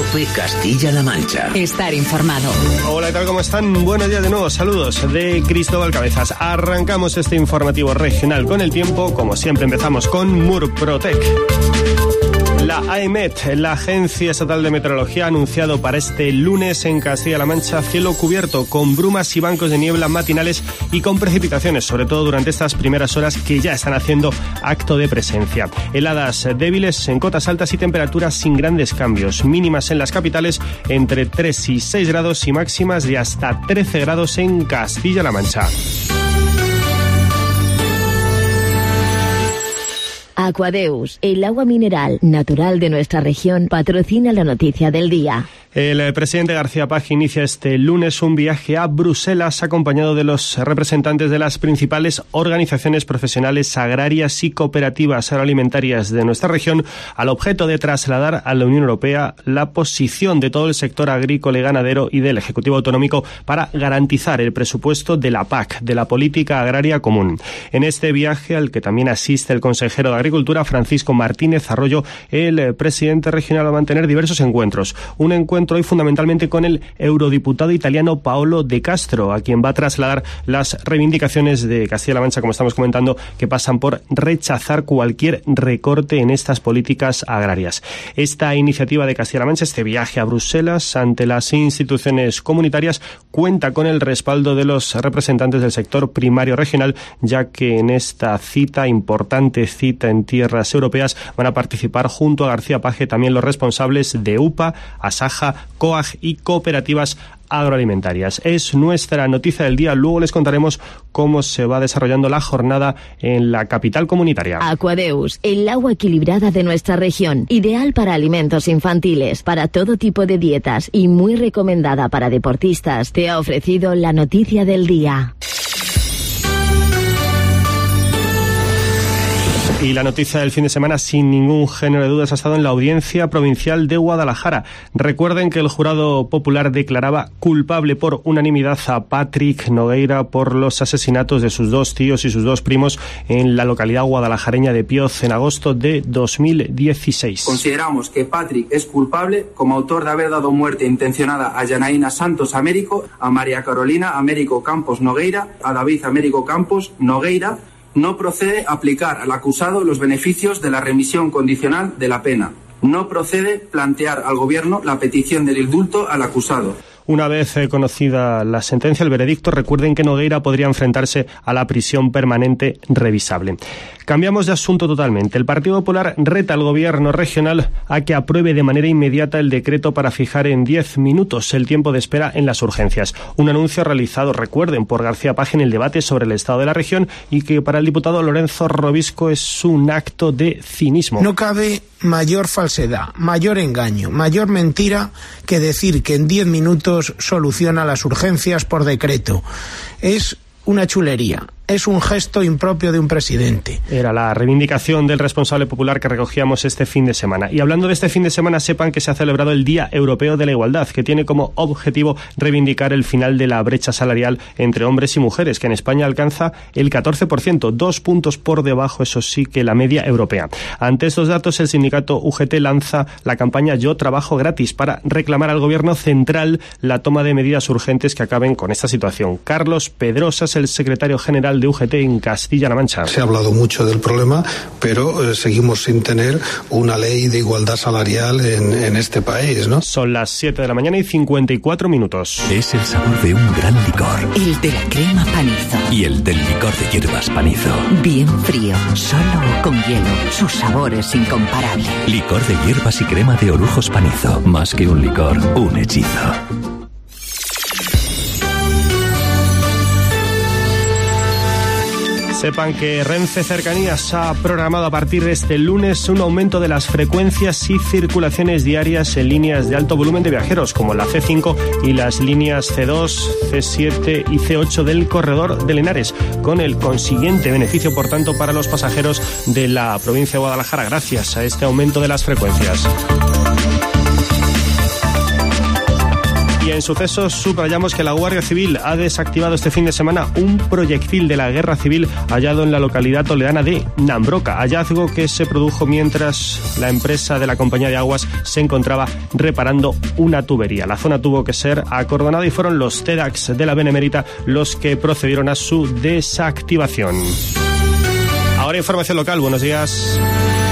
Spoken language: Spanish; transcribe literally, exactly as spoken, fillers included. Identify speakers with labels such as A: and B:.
A: COPE Castilla-La Mancha.
B: Estar informado.
C: Hola, ¿qué tal? ¿Cómo están? Buenos días de nuevo. Saludos de Cristóbal Cabezas. Arrancamos este informativo regional con el tiempo. Como siempre, empezamos con Murprotec. La AEMET, la Agencia Estatal de Meteorología, ha anunciado para este lunes en Castilla-La Mancha cielo cubierto con brumas y bancos de niebla matinales y con precipitaciones, sobre todo durante estas primeras horas que ya están haciendo acto de presencia. Heladas débiles en cotas altas y temperaturas sin grandes cambios. Mínimas en las capitales entre tres y seis grados y máximas de hasta trece grados en Castilla-La Mancha.
D: Aquadeus, el agua mineral natural de nuestra región, patrocina la noticia del día.
C: El presidente García Page inicia este lunes un viaje a Bruselas acompañado de los representantes de las principales organizaciones profesionales agrarias y cooperativas agroalimentarias de nuestra región, al objeto de trasladar a la Unión Europea la posición de todo el sector agrícola y ganadero y del Ejecutivo Autonómico para garantizar el presupuesto de la P A C, de la Política Agraria Común. En este viaje, al que también asiste el consejero de Agricultura, Francisco Martínez Arroyo, el presidente regional va a mantener diversos encuentros. Un encuentro hoy fundamentalmente con el eurodiputado italiano Paolo De Castro, a quien va a trasladar las reivindicaciones de Castilla-La Mancha, como estamos comentando, que pasan por rechazar cualquier recorte en estas políticas agrarias. Esta iniciativa de Castilla-La Mancha, este viaje a Bruselas ante las instituciones comunitarias, cuenta con el respaldo de los representantes del sector primario regional, ya que en esta cita, importante cita en tierras europeas, van a participar junto a García Page también los responsables de U P A, Asaja, COAG y cooperativas agroalimentarias. Es nuestra noticia del día. Luego les contaremos cómo se va desarrollando la jornada en la capital comunitaria.
D: Aquadeus, el agua equilibrada de nuestra región, ideal para alimentos infantiles, para todo tipo de dietas y muy recomendada para deportistas, te ha ofrecido la noticia del día.
C: Y la noticia del fin de semana, sin ningún género de dudas, ha estado en la Audiencia Provincial de Guadalajara. Recuerden que el jurado popular declaraba culpable por unanimidad a Patrick Nogueira por los asesinatos de sus dos tíos y sus dos primos en la localidad guadalajareña de Pioz en agosto de dos mil dieciséis.
E: Consideramos que Patrick es culpable como autor de haber dado muerte intencionada a Yanaína Santos Américo, a María Carolina Américo Campos Nogueira, a David Américo Campos Nogueira. No procede aplicar al acusado los beneficios de la remisión condicional de la pena. No procede plantear al Gobierno la petición del indulto al acusado.
C: Una vez eh, conocida la sentencia, el veredicto, recuerden que Nogueira podría enfrentarse a la prisión permanente revisable. Cambiamos de asunto totalmente. El Partido Popular reta al Gobierno regional a que apruebe de manera inmediata el decreto para fijar en diez minutos el tiempo de espera en las urgencias. Un anuncio realizado, recuerden, por García Page en el debate sobre el estado de la región y que para el diputado Lorenzo Robisco es un acto de cinismo.
F: No cabe mayor falsedad, mayor engaño, mayor mentira que decir que en diez minutos soluciona las urgencias por decreto. Es una chulería. Es un gesto impropio de un presidente.
C: Era la reivindicación del responsable popular que recogíamos este fin de semana. Y hablando de este fin de semana, sepan que se ha celebrado el Día Europeo de la Igualdad, que tiene como objetivo reivindicar el final de la brecha salarial entre hombres y mujeres, que en España alcanza el catorce por ciento, dos puntos por debajo, eso sí, que la media europea. Ante estos datos, el sindicato U G T lanza la campaña Yo Trabajo Gratis para reclamar al Gobierno central la toma de medidas urgentes que acaben con esta situación. Carlos Pedrosa es el secretario general de U G T en Castilla-La Mancha.
G: Se ha hablado mucho del problema, pero eh, seguimos sin tener una ley de igualdad salarial en, en este país, ¿no?
C: Son las siete de la mañana y cincuenta y cuatro minutos.
A: Es el sabor de un gran licor.
B: El de la crema Panizo.
A: Y el del licor de hierbas Panizo.
B: Bien frío, solo o con hielo. Su sabor es incomparable.
A: Licor de hierbas y crema de Orujos Panizo. Más que un licor, un hechizo.
C: Sepan que Renfe Cercanías ha programado a partir de este lunes un aumento de las frecuencias y circulaciones diarias en líneas de alto volumen de viajeros, como la C cinco y las líneas C dos, C siete y C ocho del corredor de Henares, con el consiguiente beneficio, por tanto, para los pasajeros de la provincia de Guadalajara, gracias a este aumento de las frecuencias. En Sucesos subrayamos que la Guardia Civil ha desactivado este fin de semana un proyectil de la Guerra Civil hallado en la localidad toledana de Nambroca, hallazgo que se produjo mientras la empresa de la compañía de aguas se encontraba reparando una tubería. La zona tuvo que ser acordonada y fueron los TEDx de la Benemérita los que procedieron a su desactivación. Ahora información local, buenos días.